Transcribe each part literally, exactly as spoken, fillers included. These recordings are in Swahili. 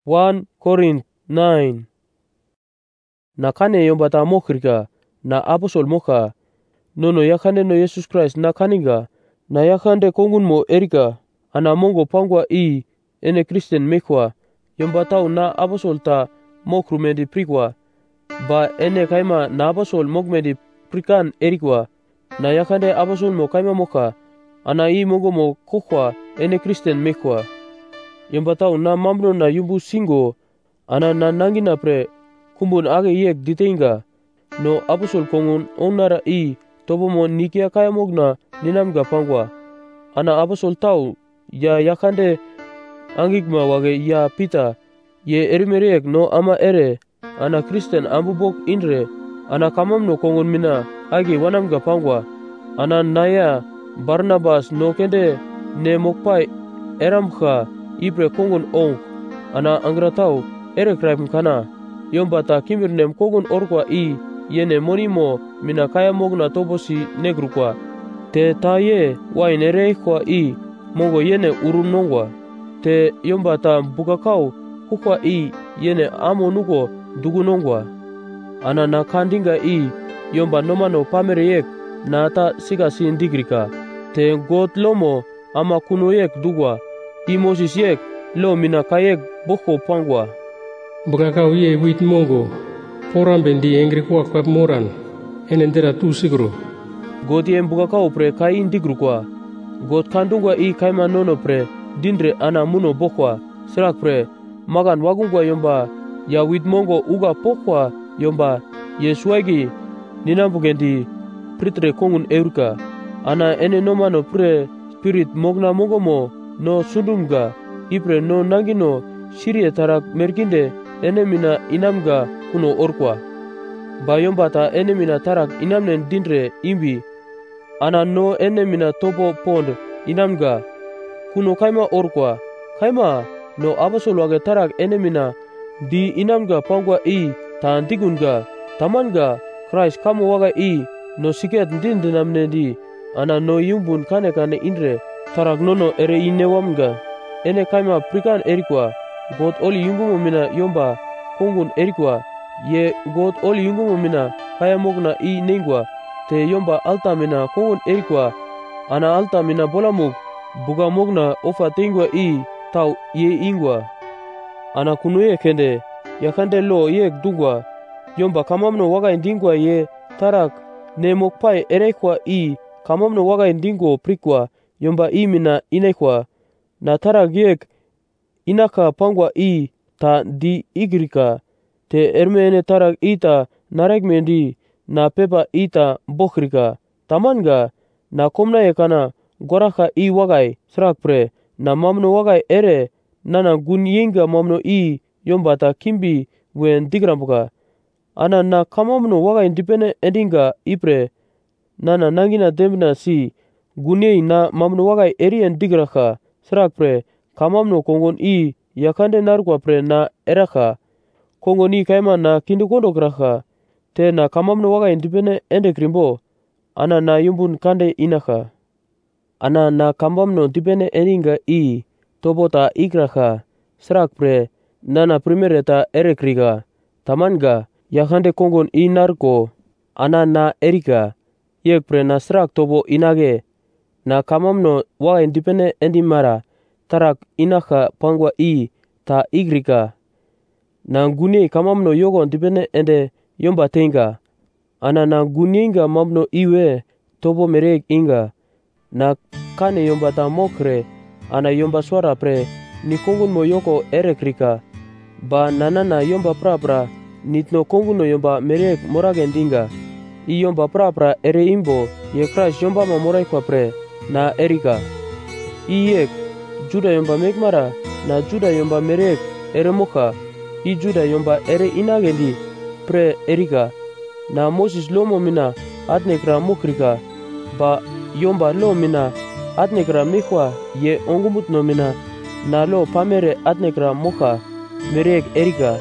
First Corinthians nine. Na kane yombata mokrika na apostle moka nono yakande no Jesus Christ na kaninga na yakande kongun mo erika ana mongo pangwa i ene Christian mekwa yombata na apostle ta mokrumendi prikwa ba ene kaima na apostle mokmendi prikan erikwa na yakande apostle mo kaima moka ana i mongo mo kokwa ene Christian mekwa yombata na mamno na yumbu singo ana na nangina pre kumbun age yek ditenga no apostle kongun onara i tobo mo nikia kaya mogna ninamga pangwa ana apostle tau ya yakande angigma wage ya Peter ye erimerek no ama ere ana Christian ambubok inre ana kamamno kongun mina age wanamga pangwa ana naya Barnabas no kende ne mokpai eramkha ibre kongun ong ana angratau ere kraim kana yombata kimirnem kongun orkwa i yene monimo mina kaya mogna tobosi negrukwa te ta ye wainere kwa i mongo yene urun nongwa te yombata bukakau kukwa i yene amo nuko dugu nongwa ana na kandinga i yomba nomano pamere yek na ta sigasi ndigrika te got lomo ama kuno yek dugwa i Moses yek lo mina kayek boko pangwa Bukakau ye wit mongo porambendi engri kwa kwa moran enendera tu sigro God yem bukakau pre kai ndigrukwa God kandungwa i kaima nono pre dindre ana muno bokwa srak pre magan wagungwa yomba ya wit mongo uga pokwa yomba yesuagi ninambugendi pritre kongun eurka ana ene nomano pre spirit mogna mogomo no sundumga ipre no nangino sirie tarak merkinde ene mina inamga kuno orkwa ba yombata ene mina tarak inamnen dindre imbi ana no ene mina topo pond inamga kuno kaima orkwa kaima no apostle wage tarak ene mina di inamga pangwa i ta digunga tamanga Christ kamo waga i no siket ndindinamne di ana no yumbun kane kane indre tarak nono ere inewamga ene kaima prikan erikwa God oli yungumo mina yomba kongun erikwa ye God oli yungumo mina kaya mogna i nengwa te yomba alta mina kongun erikwa ana alta mina bolamuk buga mogna ofa tengwa i tau ye ingwa ana kunuye kende yakande lo yek dungwa yomba kamamno waga indingwa ye tarak ne mokpai erekwa i kamamno waga indingo prikwa yomba i mina inekwa na tarak yek inaka pangwa i ta di igrika te ermene tarak ita narekmendi na pepa ita bokrika tamanga na komna yekana goraka i wagai srak pre na mamno wagai ere nana gun yenga mamno i yombata kimbi wen digrambuka ana na kamamno wagai dipene endinga ipre nana nangina dembna si gunei na mamno wagai erien digraka srak pre kamamno kongon i yakande narkwa pre na eraka kongon i kaima na kindukondo kraka te na kamamno wagai dipene ende krimbo ana na yumbun kande inaka ana na kamamno dipene endinga i tobota ikraka srak pre nana primereta erekriga tamanga yakande kongon i narko ana na erika yek pre na srak tobo inage na kamamno wagai dipene endi mara tarak inaka pangwa i ta igrika na gune kamamno yogon dipene ende yomba tenga ana na guninga mamno iwe tobo merek inga na kane yomba ta mokre ana yomba swara pre ni kongun mo yoko erekrika ba nanana yomba prapra nitno konguno yomba merek moragendinga i yomba prapra ere imbo ye Christ yomba ma moraikwa pre na erika i yek Juda yomba mekmara na Juda yomba merek ere moka i Juda yomba ere inagendi pre erika na Moses lomo mina atnekra mokrika ba yomba lo mina atnekra mekwa ye ongumutno mina na lo pamere atnekra moka merek erika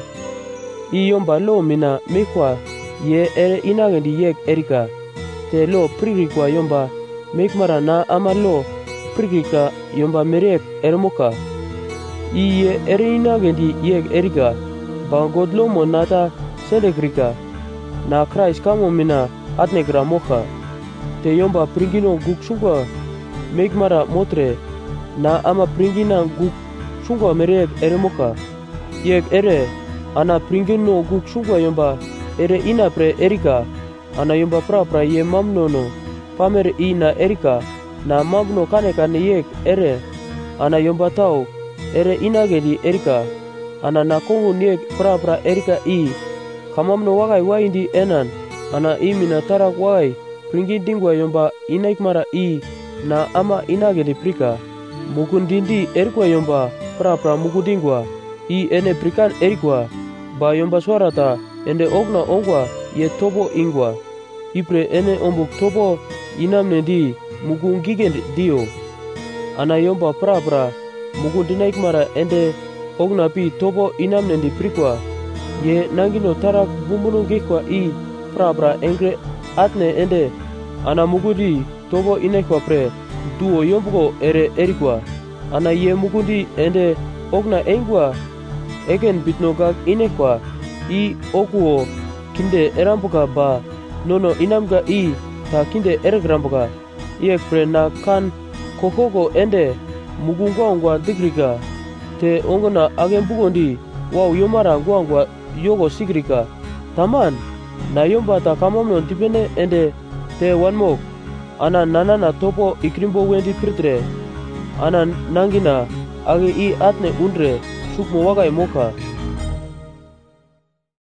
i yomba lo mina mekwa ye ere inagendi yek erika te lo prikwa yomba mekmara na ama lo prikika yomba merek ermoka I ye ere inagendi yeg erika ba godlomo nata sedekrika na Christ kamo mina atnegra moka te yomba pringino guk shungwa megmara motre na ama pringina guk shungwa mereg ere moka yeg ere ana pringino guk shungwa yomba ere ina pre erika ana yomba pra pra ye mamnono pamer ina erika na mamno kane kane yeg ere ana yomba tau ere inagedi erika ana na kongu nieg pra pra erika i kamamno wagai waindi enan ana i mina tarak wagai pringin dingwa yomba inaikmara i na ama inagedi prika mukundindi erikwa yomba pra pra mukudingwa i ene prikan erikwa ba yomba swarata ende ogna ongwa ye tobo ingwa ipre ene ombuk tobo inamnendi mukungigend dio ana yomba pra pra mukundinaikmara ende ogna pi tobo inamnendi prikwa ye nangino tarak bumbunungikwa i pra pra engre atne ende ana mukudi tobo inaikwa pre duo yombuko ere erikwa ana ye mukundi ende ogna engwa egen bitnogak inekwa i okuo kinde erambuka ba nono inamga i ta kinde eregrambuka iek pre na kan kokogo ende mugungwangwa digrika te ongona agembugondi wau yomara ngwangwa yogo sigrika taman na yomba ta kamamno dipene ende te wanmok ana nanana topo ikrimbo wendi pritre ana nangina age i atne undre sukmo wagai moka